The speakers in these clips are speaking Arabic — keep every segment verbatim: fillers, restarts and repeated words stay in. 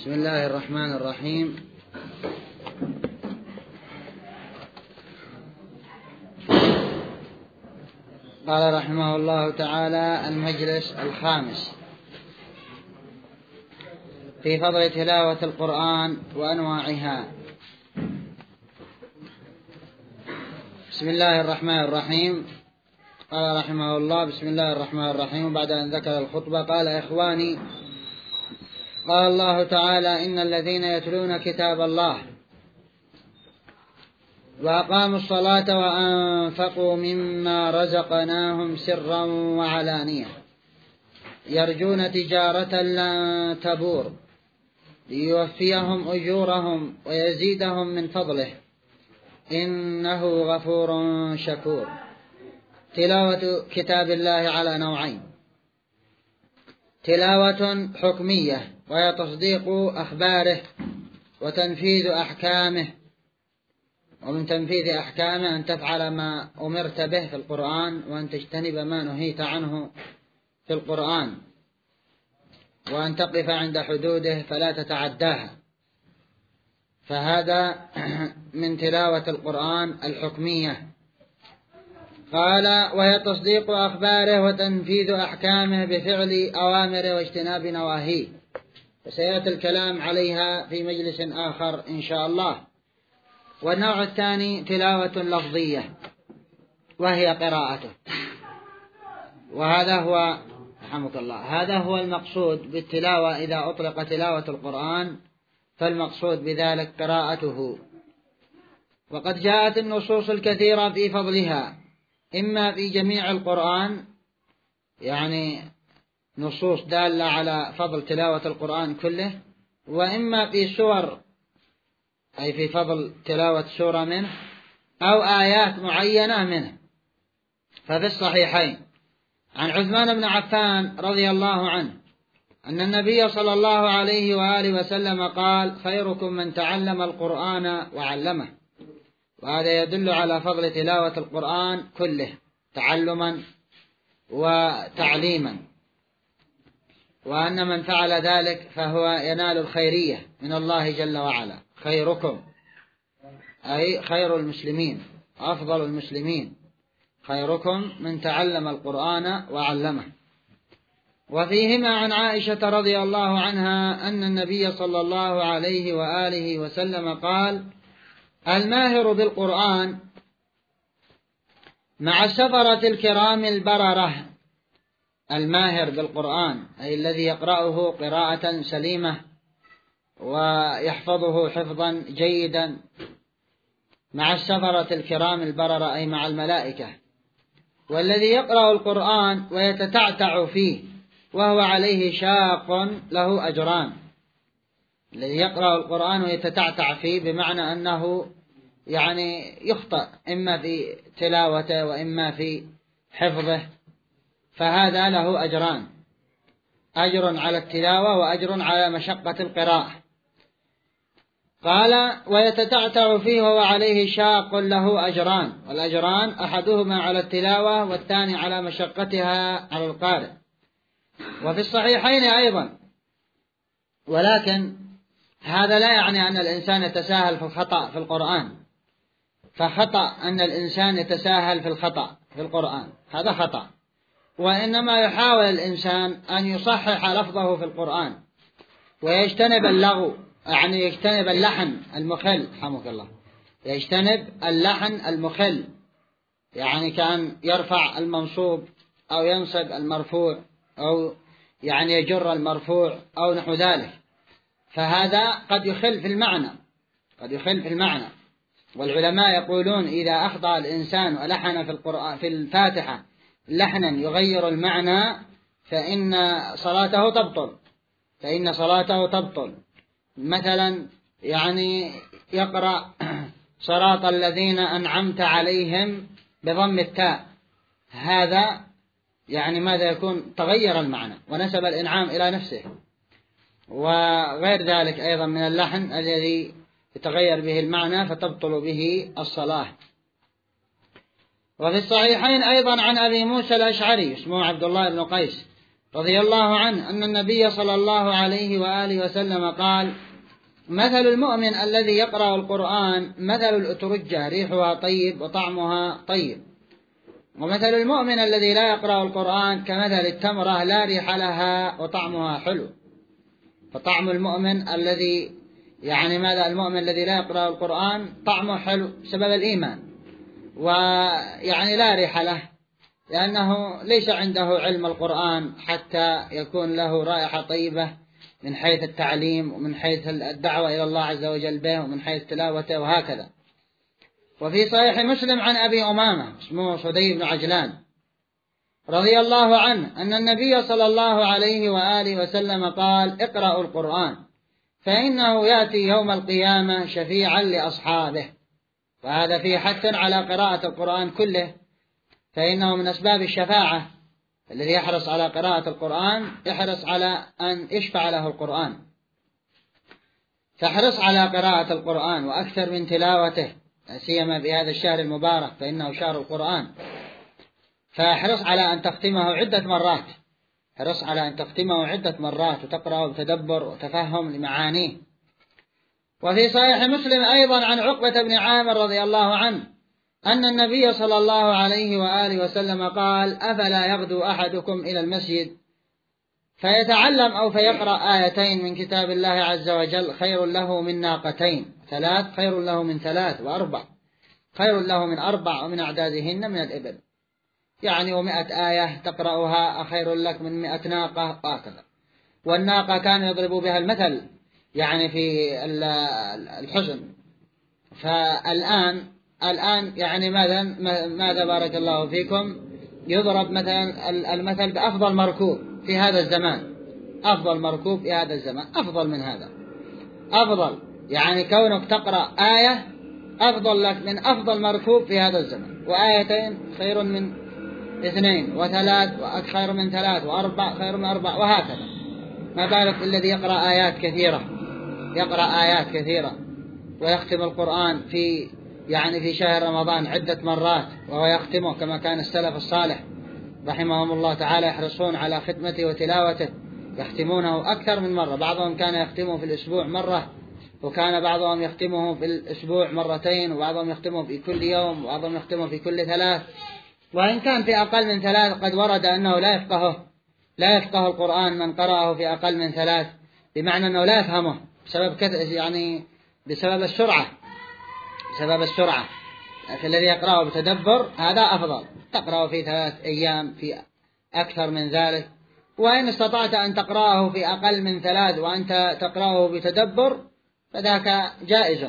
بسم الله الرحمن الرحيم. قال رحمه الله تعالى: المجلس الخامس في فضل تلاوة القرآن وأنواعها. بسم الله الرحمن الرحيم. قال رحمه الله: بسم الله الرحمن الرحيم. بعد أن ذكر الخطبة قال: إخواني، قال الله تعالى: إن الذين يتلون كتاب الله وأقاموا الصلاة وأنفقوا مما رزقناهم سرا وعلانية يرجون تجارة لن تبور ليوفيهم أجورهم ويزيدهم من فضله إنه غفور شكور. تلاوة كتاب الله على نوعين: تلاوة حكمية وهي تصديق أخباره وتنفيذ أحكامه، ومن تنفيذ أحكامه أن تفعل ما أمرت به في القرآن وأن تجتنب ما نهيت عنه في القرآن، وأن تقف عند حدوده فلا تتعداها. فهذا من تلاوة القرآن الحكمية. قال: وهي تصديق أخباره وتنفيذ أحكامه بفعل أوامره واجتناب نواهيه، وسيأتي الكلام عليها في مجلس آخر إن شاء الله. والنوع الثاني تلاوة لفظية وهي قراءته، وهذا هو رحمك الله هذا هو المقصود بالتلاوة. إذا أطلق تلاوة القرآن فالمقصود بذلك قراءته. وقد جاءت النصوص الكثيرة في فضلها، إما في جميع القرآن، يعني نصوص دالة على فضل تلاوة القرآن كله، وإما في سور أي في فضل تلاوة سورة منه، أو آيات معينة منه. ففي الصحيحين عن عثمان بن عفان رضي الله عنه أن النبي صلى الله عليه وآله وسلم قال: خيركم من تعلم القرآن وعلمه. وهذا يدل على فضل تلاوة القرآن كله تعلما وتعليما، وأن من فعل ذلك فهو ينال الخيرية من الله جل وعلا. خيركم أي خير المسلمين، أفضل المسلمين، خيركم من تعلم القرآن وعلمه. وفيهما عن عائشة رضي الله عنها أن النبي صلى الله عليه وآله وسلم قال: الماهر بالقرآن مع السفرة الكرام البررة. الماهر بالقرآن أي الذي يقرأه قراءة سليمة ويحفظه حفظا جيدا، مع السفرة الكرام البررة أي مع الملائكة. والذي يقرأ القرآن ويتتعتع فيه وهو عليه شاق له أجران. الذي يقرأ القرآن ويتتعتع فيه بمعنى أنه يعني يخطئ إما في تلاوته وإما في حفظه، فهذا له أجران: أجر على التلاوة وأجر على مشقة القراءة. قال: ويتتعتع فيه وهو عليه شاق له أجران، والأجران أحدهما على التلاوة والثاني على مشقتها على القارئ. وفي الصحيحين أيضا. ولكن هذا لا يعني أن الإنسان يتساهل في الخطأ في القرآن، فخطأ أن الإنسان يتساهل في الخطأ في القرآن، هذا خطأ. وإنما يحاول الإنسان أن يصحح لفظه في القرآن ويجتنب اللغو، يعني يجتنب اللحن المخل، رحمك الله، يجتنب اللحن المخل، يعني كان يرفع المنصوب أو ينصب المرفوع أو يعني يجر المرفوع أو نحو ذلك، فهذا قد يخل في المعنى قد يخل في المعنى. والعلماء يقولون: إذا أخطأ الإنسان ولحن في القرآن في الفاتحة لحنا يغير المعنى فإن صلاته تبطل فإن صلاته تبطل مثلا يعني يقرأ صراط الذين أنعمت عليهم بضم التاء، هذا يعني ماذا يكون؟ تغير المعنى ونسب الإنعام إلى نفسه. وغير ذلك أيضا من اللحن الذي يتغير به المعنى فتبطل به الصلاة. وفي الصحيحين أيضا عن أبي موسى الأشعري اسمه عبد الله بن قيس رضي الله عنه أن النبي صلى الله عليه وآله وسلم قال: مثل المؤمن الذي يقرأ القرآن مثل الأترجة ريحها طيب وطعمها طيب، ومثل المؤمن الذي لا يقرأ القرآن كمثل التمرة لا ريح لها وطعمها حلو. فطعم المؤمن الذي يعني ماذا المؤمن الذي لا يقرأ القرآن طعمه حلو بسبب الإيمان، ويعني لا ريح له لأنه ليس عنده علم القرآن حتى يكون له رائحة طيبة من حيث التعليم ومن حيث الدعوة إلى الله عز وجل به ومن حيث تلاوته وهكذا. وفي صحيح مسلم عن أبي أمامة اسمه صدي بن عجلان رضي الله عنه أن النبي صلى الله عليه وآله وسلم قال: اقرأوا القرآن فإنه يأتي يوم القيامة شفيعا لأصحابه. وهذا فيه حث على قراءة القرآن كله، فإنه من أسباب الشفاعة. الذي يحرص على قراءة القرآن يحرص على أن يشفع له القرآن، فاحرص على قراءة القرآن وأكثر من تلاوته، لا سيما في هذا الشهر المبارك فإنه شهر القرآن. فاحرص على أن تختمه عدة مرات، احرص على أن تختمه عدة مرات وتقرأه بتدبر وتفهم لمعانيه. وفي صحيح مسلم أيضا عن عقبة بن عامر رضي الله عنه أن النبي صلى الله عليه وآله وسلم قال: أفلا يغدو أحدكم إلى المسجد فيتعلم أو فيقرأ آيتين من كتاب الله عز وجل خير له من ناقتين، ثلاث خير له من ثلاث، وأربع خير له من أربع ومن أعدادهن من الإبل. يعني ومئة آية تقرأها خير لك من مئة ناقة وهكذا. والناقة كان يضرب بها المثل يعني في الحزن. فالآن الآن يعني ماذا ماذا بارك الله فيكم يضرب مثلا المثل بأفضل مركوب في هذا الزمان، أفضل مركوب في هذا الزمان أفضل من هذا، أفضل يعني كونك تقرأ آية أفضل لك من أفضل مركوب في هذا الزمان، وآيتين خير من اثنين، وثلاث وخير من ثلاث، وأربع خير من أربع، وهكذا. ما بالك الذي يقرأ آيات كثيرة، يقرأ آيات كثيرة ويختم القرآن في يعني في شهر رمضان عدة مرات، وهو يختمه كما كان السلف الصالح رحمهم الله تعالى يحرصون على ختمته وتلاوته، يختمونه أكثر من مرة. بعضهم كان يختمه في الأسبوع مرة، وكان بعضهم يختمه في الأسبوع مرتين، وبعضهم يختمه في كل يوم، وبعضهم يختمه في كل ثلاث. وإن كان في أقل من ثلاث قد ورد أنه لا يفقهه لا يفقه القرآن من قرأه في أقل من ثلاث، بمعنى أنه لا يفهمه بسبب كثر يعني بسبب السرعة بسبب السرعة الذي يقرأه بتدبر هذا أفضل، تقرأه في ثلاث أيام في أكثر من ذلك. وإن استطعت أن تقرأه في أقل من ثلاث وأنت تقرأه بتدبر فذاك جائز.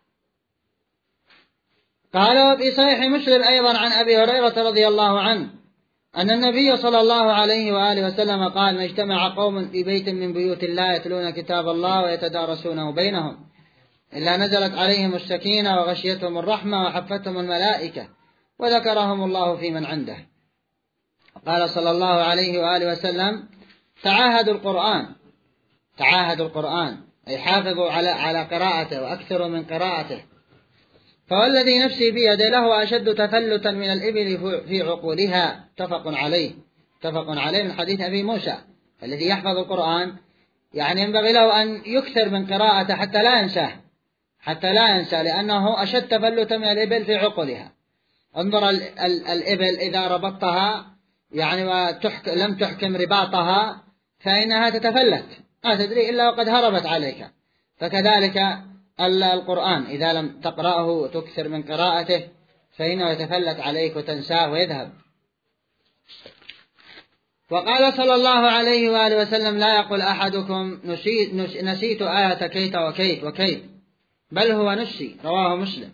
قال في صحيح مسلم أيضا عن أبي هريرة رضي الله عنه أن النبي صلى الله عليه وآله وسلم قال: ما اجتمع قوم في بيت من بيوت الله يتلون كتاب الله ويتدارسونه بينهم إلا نزلت عليهم السكينة وغشيتهم الرحمة وحفتهم الملائكة وذكرهم الله في من عنده. قال صلى الله عليه وآله وسلم: تعاهدوا القرآن تعاهدوا القرآن أي حافظوا على على قراءته وأكثروا من قراءته. فوالذي نفسي بيده له أشد تفلتا من الإبل في عقولها. اتفق عليه اتفق عليه من حديث أبي موسى. الذي يحفظ القرآن يعني ينبغي له أن يكثر من قراءته حتى لا ينساه حتى لا ينسى لأنه أشد تفلتا من الإبل في عقولها. انظر ال ال الإبل إذا ربطتها يعني ولم تحكم رباطها فإنها تتفلت، ما تدري إلا وقد هربت عليك. فكذلك القرآن إذا لم تقرأه وتكثر من قراءته فإنه يتفلت عليك وتنساه ويذهب. وقال صلى الله عليه وآله وسلم: لا يقول أحدكم نسيت, نسيت آية كيت وكيت وكيت، بل هو نسي. رواه مسلم.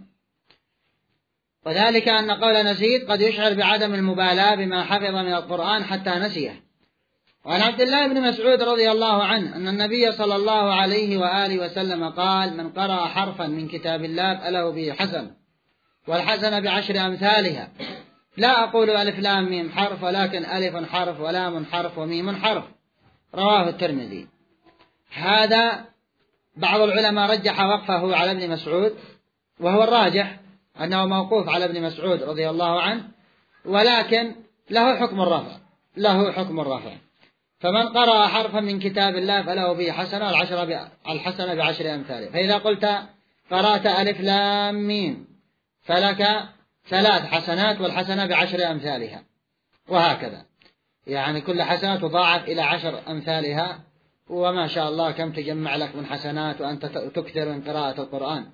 وذلك أن قول نسيت قد يشعر بعدم المبالاة بما حفظ من القرآن حتى نسيه. وعن عبد الله بن مسعود رضي الله عنه أن النبي صلى الله عليه وآله وسلم قال: من قرأ حرفا من كتاب الله فله به حسن، والحسن بعشر أمثالها. لا أقول ألف لام ميم حرف، ولكن ألف حرف ولام حرف وميم حرف. رواه الترمذي. هذا بعض العلماء رجح وقفه على ابن مسعود، وهو الراجح أنه موقوف على ابن مسعود رضي الله عنه، ولكن له حكم الرفع له حكم الرفع فمن قرأ حرفا من كتاب الله فله به حسنة، العشرة الحسنة بعشر أمثاله. فإذا قلت قرأت ألف لام ميم فلك ثلاث حسنات والحسنة بعشر أمثالها، وهكذا، يعني كل حسنة تضاعف إلى عشر أمثالها، وما شاء الله كم تجمع لك من حسنات وأنت تكثر من قراءة القرآن.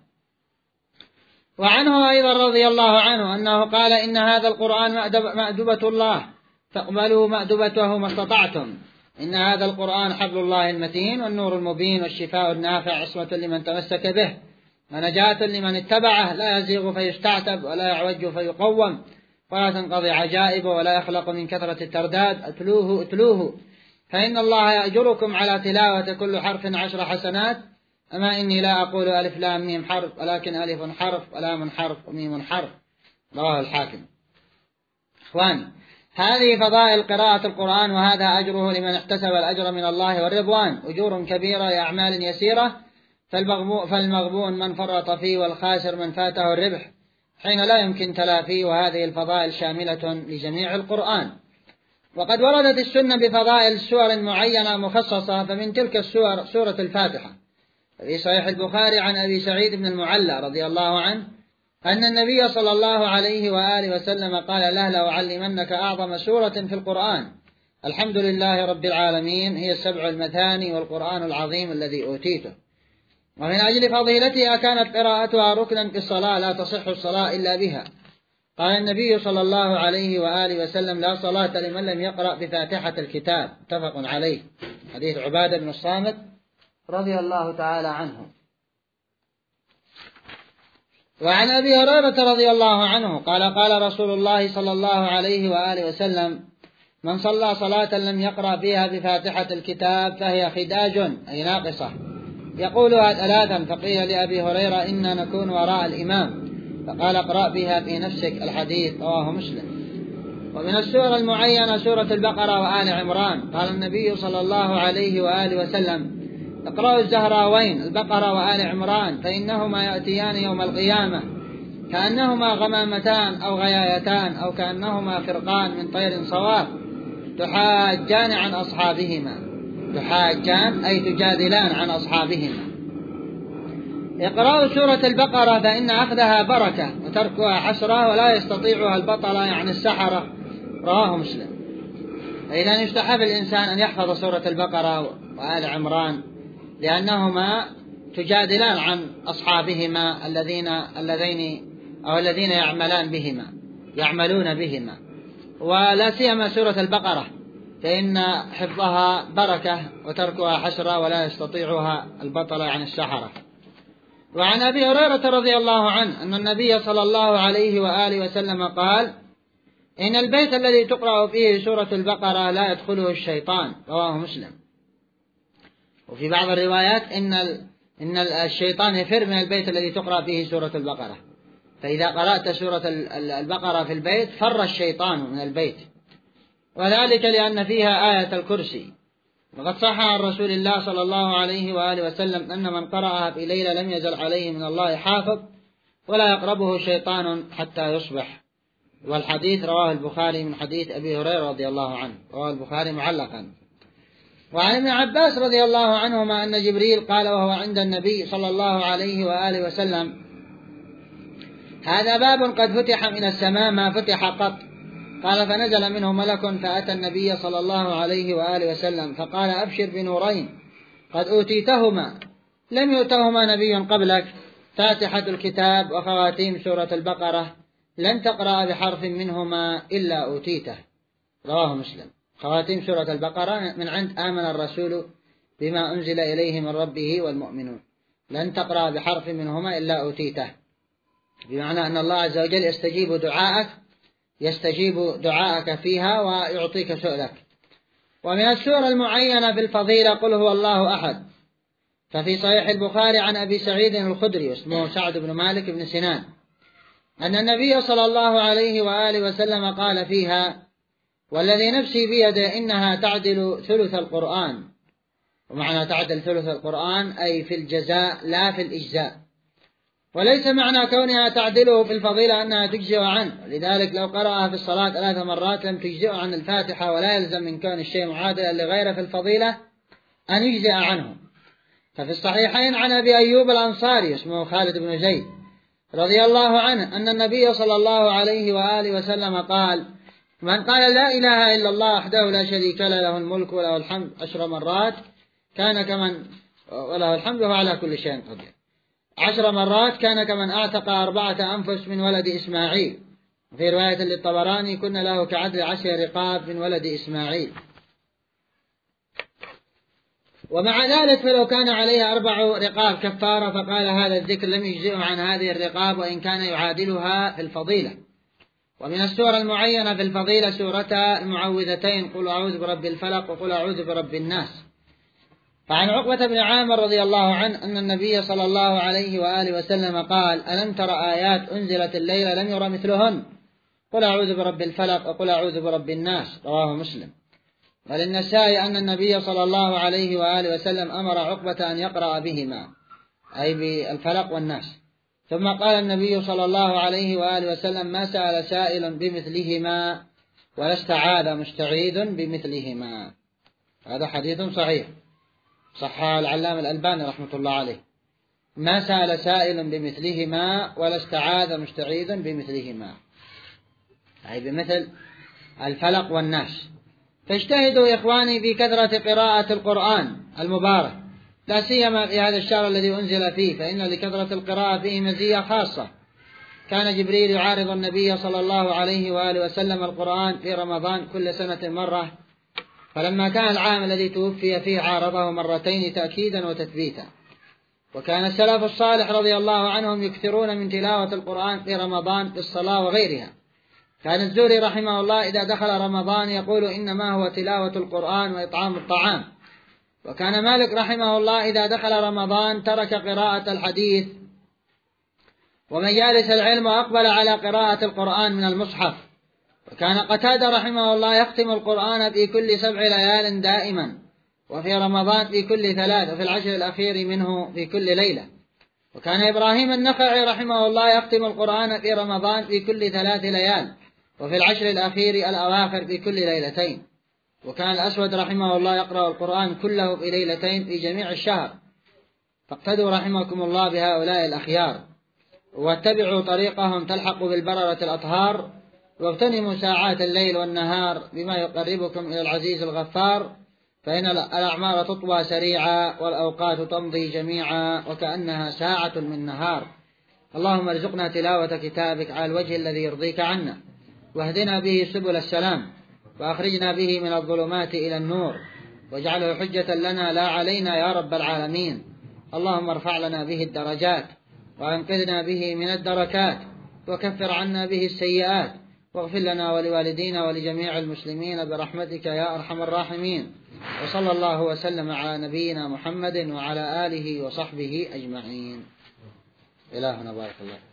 وعنه أيضا رضي الله عنه أنه قال: إن هذا القرآن مأدبة الله فاقبلوا مأدبته ما استطعتم، إن هذا القرآن حبل الله المتين والنور المبين والشفاء النافع، عصمة لمن تمسك به ونجاة لمن اتبعه، لا يزيغ فيستعتب ولا يعوج فيقوم ولا تنقضي عجائب ولا يخلق من كثرة الترداد. أتلوه أتلوه فإن الله يأجركم على تلاوة كل حرف عشر حسنات. أما إني لا أقول ألف لام ميم حرف، ولكن ألف حرف ولام حرف وميم حرف. رواه الحاكم. إخواني، هذه فضائل قراءة القرآن، وهذا أجره لمن احتسب الأجر من الله والرضوان، أجور كبيرة لأعمال يسيرة، فالمغبون من فرط فيه والخاسر من فاته الربح حين لا يمكن تلافيه. وهذه الفضائل شاملة لجميع القرآن. وقد وردت السنة بفضائل سور معينة مخصصة، فمن تلك السور سورة الفاتحة. في صحيح البخاري عن أبي سعيد بن المعلى رضي الله عنه أن النبي صلى الله عليه وآله وسلم قال له: لأعلمنك أعظم سورة في القرآن، الحمد لله رب العالمين، هي السبع المثاني والقرآن العظيم الذي أوتيته. ومن أجل فضيلتها كانت قراءتها ركنا في الصلاة، لا تصح الصلاة إلا بها. قال النبي صلى الله عليه وآله وسلم: لا صلاة لمن لم يقرأ بفاتحة الكتاب، متفق عليه. حديث عبادة بن الصامت رضي الله تعالى عنه. وعن أبي هريرة رضي الله عنه قال: قال رسول الله صلى الله عليه وآله وسلم: من صلى صلاة لم يقرأ فيها بفاتحة الكتاب فهي خداج، أي ناقصة، يقولها ثلاثا. فقيل لأبي هريرة: إنا نكون وراء الإمام، فقال: اقرأ بها في نفسك. الحديث رواه مسلم. ومن السور المعينة سورة البقرة وآل عمران. قال النبي صلى الله عليه وآله وسلم: اقرأوا الزهراوين البقرة وآل عمران، فإنهما يأتيان يوم القيامة كأنهما غمامتان أو غيايتان أو كأنهما فرقان من طير صواف، تحاجان عن أصحابهما. تحاجان أي تجادلان عن أصحابهما. اقرأوا سورة البقرة فإن أخذها بركة وتركها حسرة ولا يستطيعها البطلة، يعني السحرة. رواه مسلم. فإذا يستحب الإنسان أن يحفظ سورة البقرة وآل عمران، لأنهما تجادلان عن أصحابهما الذين الذين أو الذين يعملان بهما يعملون بهما، ولا سيما سورة البقرة، فإن حفظها بركة وتركها حسرة ولا يستطيعها البطلة عن السحرة. وعن أبي هريرة رضي الله عنه أن النبي صلى الله عليه وآله وسلم قال: إن البيت الذي تقرأ فيه سورة البقرة لا يدخله الشيطان. رواه مسلم. وفي بعض الروايات إن إن الشيطان يفر من البيت الذي تقرأ فيه سورة البقرة، فإذا قرأت سورة البقرة في البيت فر الشيطان من البيت، وذلك لأن فيها آية الكرسي. وقد صح عن رسول الله صلى الله عليه وآله وسلم أن من قرأها في ليلة لم يزل عليه من الله حافظ ولا يقربه شيطان حتى يصبح. والحديث رواه البخاري من حديث أبي هريرة رضي الله عنه، رواه البخاري معلقا. وعن ابن عباس رضي الله عنهما أن جبريل قال وهو عند النبي صلى الله عليه وآله وسلم: هذا باب قد فتح من السماء ما فتح قط. قال: فنزل منه ملك فأتى النبي صلى الله عليه وآله وسلم فقال: أبشر بنورين قد أوتيتهما لم يؤتهما نبي قبلك، فاتحة الكتاب وخواتيم سورة البقرة، لن تقرأ بحرف منهما إلا أوتيته. رواه مسلم. خواتيم سورة البقرة من عند آمن الرسول بما أنزل إليه من ربه والمؤمنون، لن تقرأ بحرف منهما إلا أوتيته، بمعنى أن الله عز وجل يستجيب دعاءك يستجيب دعاءك فيها ويعطيك سؤلك. ومن السور المعينة في الفضيلة قل هو الله أحد. ففي صحيح البخاري عن أبي سعيد الخدري اسمه سعد بن مالك بن سنان أن النبي صلى الله عليه وآله وسلم قال فيها: والذي نفسي بيده إنها تعدل ثلث القرآن. ومعنى تعدل ثلث القرآن أي في الجزاء لا في الإجزاء. وليس معنى كونها تعدله في الفضيلة أنها تجزئ عنه، لذلك لو قرأها في الصلاة ثلاث مرات لم تجزئ عن الفاتحة، ولا يلزم من كون الشيء معادلا لغيره في الفضيلة أن يجزئ عنه. ففي الصحيحين عن أبي أيوب الأنصاري اسمه خالد بن زيد رضي الله عنه أن النبي صلى الله عليه وآله وسلم قال: من قال لا إله إلا الله وحده لا شريك له له الملك وله الحمد عشر مرات كان كمن وله الحمد وهو على كل شيء قدير عشر مرات كان كمن أعتق أربعة أنفس من ولد إسماعيل. في رواية للطبراني: كن له كعدل عشر رقاب من ولد إسماعيل. ومع ذلك فلو كان عليها أربع رقاب كفارة فقال هذا الذكر لم يجزئه عن هذه الرقاب وإن كان يعادلها في الفضيلة. ومن السور المعينة في الفضيلة سورتا المعوذتين: قل أعوذ برب الفلق وقل أعوذ برب الناس. فعن عقبة بن عامر رضي الله عنه أن النبي صلى الله عليه وآله وسلم قال: ألم تر آيات أنزلت الليلة لم ير مثلهن، قل أعوذ برب الفلق وقل أعوذ برب الناس. رواه مسلم. وللنسائي أن النبي صلى الله عليه وآله وسلم أمر عقبة أن يقرأ بهما، أي بالفلق والناس. ثم قال النبي صلى الله عليه وآله وسلم: ما سأل سائل بمثلهما ولا استعاذ مستعيذ بمثلهما. هذا حديث صحيح صححه العلامة الألباني رحمة الله عليه. ما سأل سائل بمثلهما ولا استعاذ مستعيذ بمثلهما، أي بمثل الفلق والناس. فاجتهدوا يا إخواني في كثرة قراءة القرآن المبارك، لا سيما في هذا الشهر الذي أنزل فيه، فإن لكثرة القراءة فيه مزية خاصة. كان جبريل يعارض النبي صلى الله عليه وآله وسلم القرآن في رمضان كل سنة مرة، فلما كان العام الذي توفي فيه عارضه مرتين تأكيدا وتثبيتا. وكان السلف الصالح رضي الله عنهم يكثرون من تلاوة القرآن في رمضان في الصلاة وغيرها. كان الزهري رحمه الله إذا دخل رمضان يقول: إنما هو تلاوة القرآن وإطعام الطعام. وكان مالك رحمه الله إذا دخل رمضان ترك قراءة الحديث ومجالس العلم وأقبل على قراءة القرآن من المصحف. وكان قتادة رحمه الله يختم القرآن في كل سبع ليال دائما، وفي رمضان في كل ثلاث، وفي العشر الأخير منه في كل ليلة. وكان إبراهيم النخعي رحمه الله يختم القرآن في رمضان في كل ثلاث ليال، وفي العشر الأخير الأواخر في كل ليلتين. وكان الأسود رحمه الله يقرأ القرآن كله في ليلتين في جميع الشهر. فاقتدوا رحمكم الله بهؤلاء الأخيار، واتبعوا طريقهم تلحقوا بالبررة الأطهار، واغتنموا ساعات الليل والنهار بما يقربكم إلى العزيز الغفار، فإن الأعمار تطوى سريعا والأوقات تمضي جميعا وكأنها ساعة من نهار. اللهم ارزقنا تلاوة كتابك على الوجه الذي يرضيك عنا، واهدنا به سبل السلام، وأخرجنا به من الظلمات إلى النور، واجعله حجة لنا لا علينا يا رب العالمين. اللهم ارفع لنا به الدرجات، وأنقذنا به من الدركات، وكفر عنا به السيئات، واغفر لنا ولوالدينا ولجميع المسلمين برحمتك يا أرحم الراحمين. وصلى الله وسلم على نبينا محمد وعلى آله وصحبه أجمعين. إلهنا بارك الله.